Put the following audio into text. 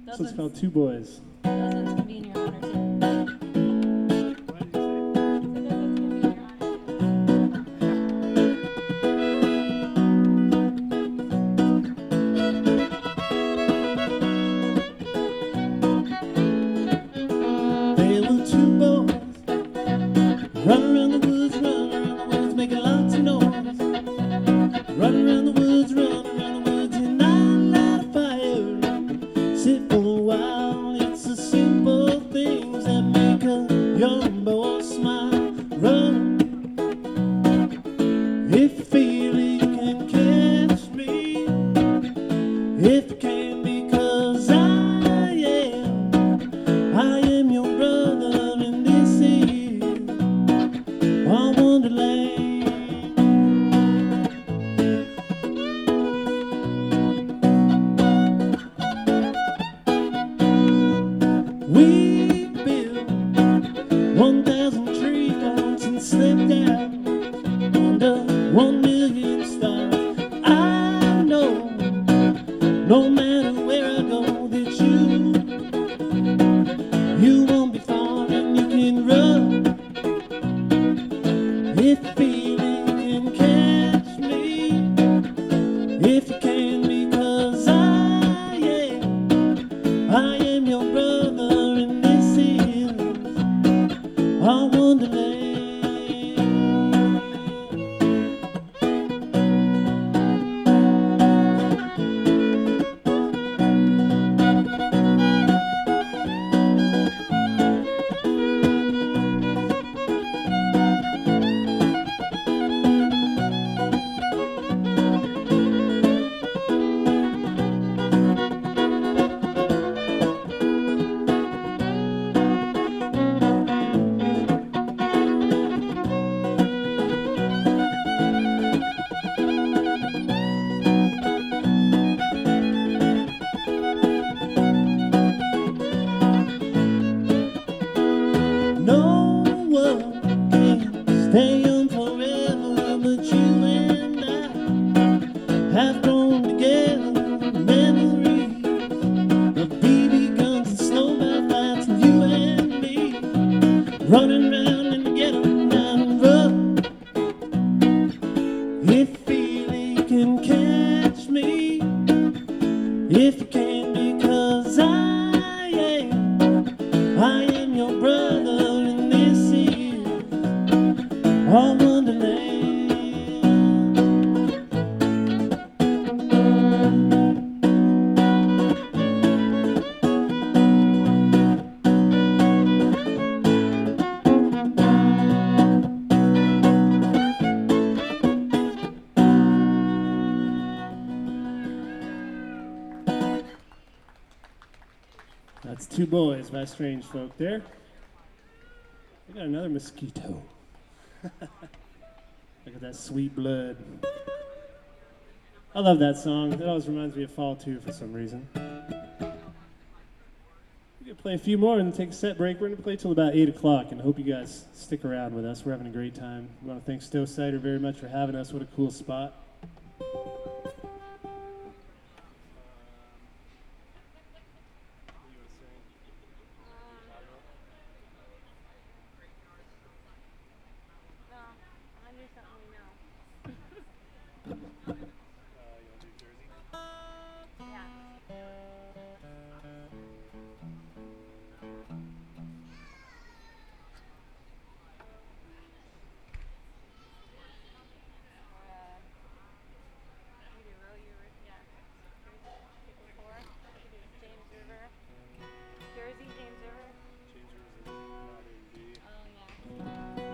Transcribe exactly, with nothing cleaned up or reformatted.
So it's called Two Boys. Those ones can be in your honor too. There were two boys running around the woods, running around the woods, making lots of noise. Running around the woods, running around the woods, and I light a fire. Sit for a while, it's the simple things that make a young boy smile. Run, if you feel it, you can catch me. If you can, because I am, I am your brother, and this is our wonderland. We built one thousand tree forts and slept out under one million stars. I know, no matter where I go, that you, you won't be far, and you can run. If you feel it, you can catch me. If you can, because I am, I am your brother, and this is our wonderland. No one can stay young forever, but you and I have grown together. Memories of B B guns and snowball fights, and you and me running around in the ghetto down and rough. If you feel it, you can catch me. If you can, because I am, I am your brother, and this is our wonderland. That's Two Boys by Strange Folk there. We got another mosquito. Look at that sweet blood. I love that song. It always reminds me of fall too for some reason. We're gonna play a few more and take a set break. We're gonna play till about eight o'clock, and I hope you guys stick around with us. We're having a great time. We want to thank Stowe Cider very much for having us. What a cool spot.